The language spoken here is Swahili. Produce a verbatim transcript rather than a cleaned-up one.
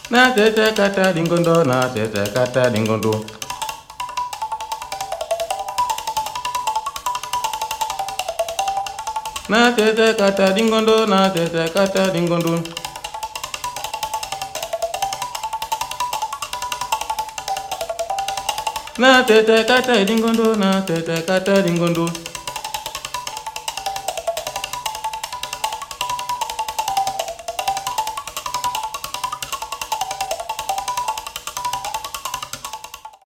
Na tete kata dingondo, na tete kata dingondo. Na tete kata dingondo, na tete kata dingondo. Na tete kata dingondo, na tete kata dingondo.